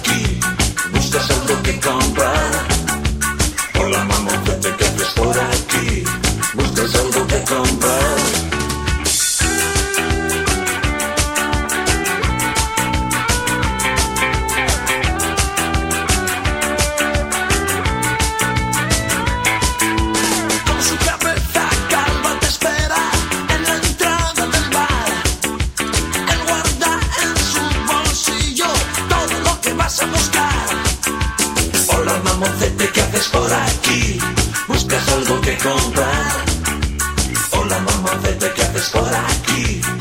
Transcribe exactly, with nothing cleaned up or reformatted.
aquí, buscas algo que comprar. Hola mamacete, ¿qué haces por aquí? Buscas algo que comprar. ¿Qué haces por aquí? ¿Buscas algo que comprar? Hola mamacete, ¿qué haces por aquí?